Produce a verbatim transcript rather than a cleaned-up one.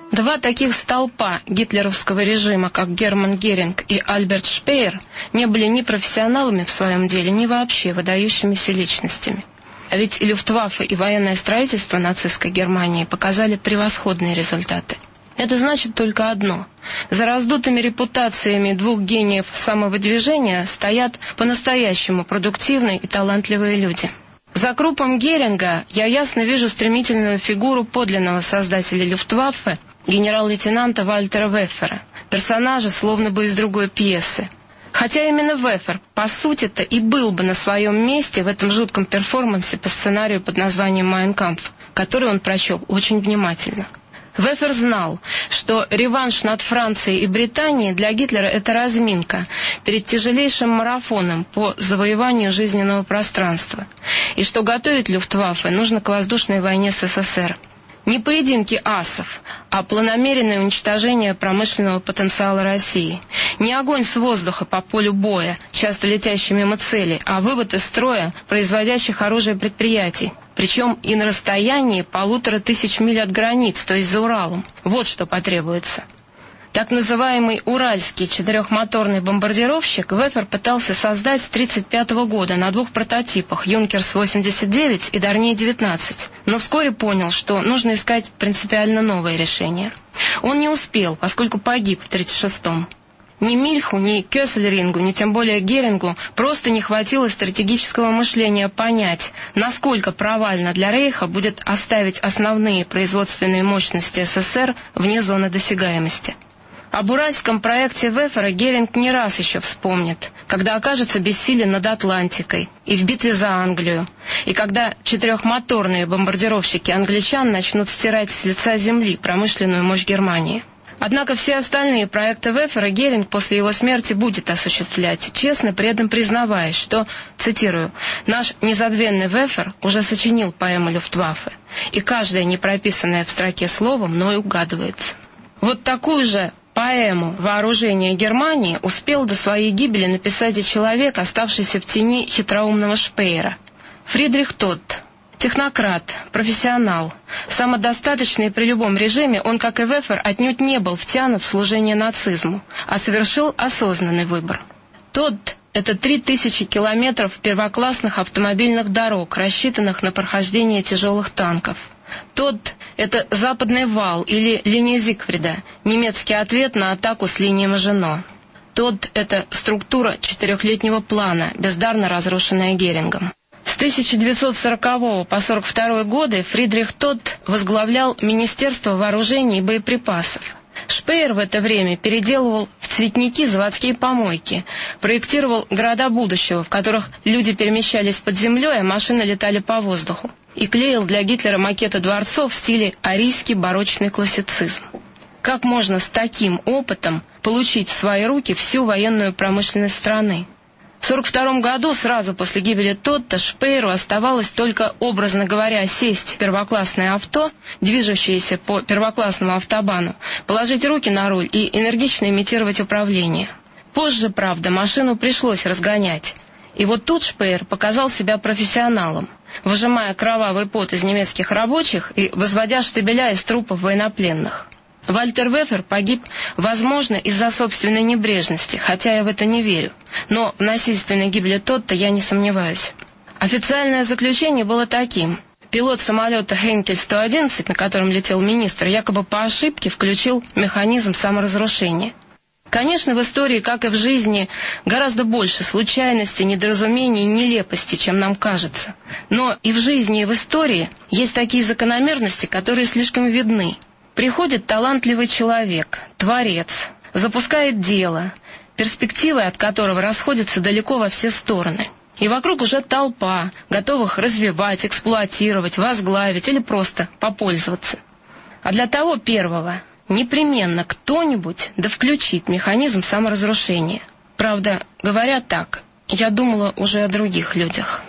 Два таких столпа гитлеровского режима, как Герман Геринг и Альберт Шпеер, не были ни профессионалами в своем деле, ни вообще выдающимися личностями. А ведь и Люфтваффе, и военное строительство нацистской Германии показали превосходные результаты. Это значит только одно. За раздутыми репутациями двух гениев самовыдвижения стоят по-настоящему продуктивные и талантливые люди. За крупом Геринга я ясно вижу стремительную фигуру подлинного создателя Люфтваффе, генерал-лейтенанта Вальтера Веффера, персонажа словно бы из другой пьесы. Хотя именно Веффер, по сути-то, и был бы на своем месте в этом жутком перформансе по сценарию под названием «Майн кампф», который он прочел очень внимательно. Веффер знал, что реванш над Францией и Британией для Гитлера – это разминка перед тяжелейшим марафоном по завоеванию жизненного пространства, и что готовить Люфтваффе нужно к воздушной войне с СССР. Не поединки асов, а планомеренное уничтожение промышленного потенциала России. Не огонь с воздуха по полю боя, часто летящий мимо цели, а вывод из строя производящих оружие предприятий. Причем и на расстоянии полутора тысяч миль от границ, то есть за Уралом. Вот что потребуется. Так называемый уральский четырехмоторный бомбардировщик Веффер пытался создать с тысяча девятьсот тридцать пятого года на двух прототипах Юнкерс восемьдесят девять и Дарней девятнадцать, но вскоре понял, что нужно искать принципиально новое решение. Он не успел, поскольку погиб в тридцать шестом. Ни Мильху, ни Кёссельрингу, ни тем более Герингу просто не хватило стратегического мышления понять, насколько провально для Рейха будет оставить основные производственные мощности СССР вне зоны досягаемости. Об уральском проекте Веффера Геринг не раз еще вспомнит, когда окажется бессилен над Атлантикой и в битве за Англию, и когда четырехмоторные бомбардировщики англичан начнут стирать с лица земли промышленную мощь Германии. Однако все остальные проекты Веффера Геринг после его смерти будет осуществлять, честно при этом признаваясь, что, цитирую, «наш незабвенный Веффер уже сочинил поэму Люфтваффе, и каждое непрописанное в строке слово мною угадывается». Вот такую же поэму «Вооружение Германии» успел до своей гибели написать и человек, оставшийся в тени хитроумного Шпеера. Фридрих Тотт. Технократ, профессионал, самодостаточный при любом режиме, он, как и Веффер, отнюдь не был втянут в служение нацизму, а совершил осознанный выбор. Тотт — это три тысячи километров первоклассных автомобильных дорог, рассчитанных на прохождение тяжелых танков. Тотт — это западный вал или линия Зигфрида, немецкий ответ на атаку с линии Мажино. Тотт — это структура четырехлетнего плана, бездарно разрушенная Герингом. С тысяча девятьсот сорокового по сорок второй годы Фридрих Тотт возглавлял Министерство вооружений и боеприпасов. Шпеер в это время переделывал в цветники заводские помойки, проектировал города будущего, в которых люди перемещались под землей, а машины летали по воздуху, и клеил для Гитлера макеты дворцов в стиле арийский барочный классицизм. Как можно с таким опытом получить в свои руки всю военную промышленность страны? В сорок втором году, сразу после гибели Тотта, Шпееру оставалось только, образно говоря, сесть в первоклассное авто, движущееся по первоклассному автобану, положить руки на руль и энергично имитировать управление. Позже, правда, машину пришлось разгонять. И вот тут Шпеер показал себя профессионалом, выжимая кровавый пот из немецких рабочих и возводя штабеля из трупов военнопленных. Вальтер Веффер погиб, возможно, из-за собственной небрежности, хотя я в это не верю. Но в насильственной гибели Тотта я не сомневаюсь. Официальное заключение было таким. Пилот самолета Хейнкель сто одиннадцать, на котором летел министр, якобы по ошибке включил механизм саморазрушения. Конечно, в истории, как и в жизни, гораздо больше случайностей, недоразумений и нелепостей, чем нам кажется. Но и в жизни, и в истории есть такие закономерности, которые слишком видны. Приходит талантливый человек, творец, запускает дело, перспективы от которого расходятся далеко во все стороны. И вокруг уже толпа, готовых развивать, эксплуатировать, возглавить или просто попользоваться. А для того первого непременно кто-нибудь да включит механизм саморазрушения. Правда, говоря так, я думала уже о других людях.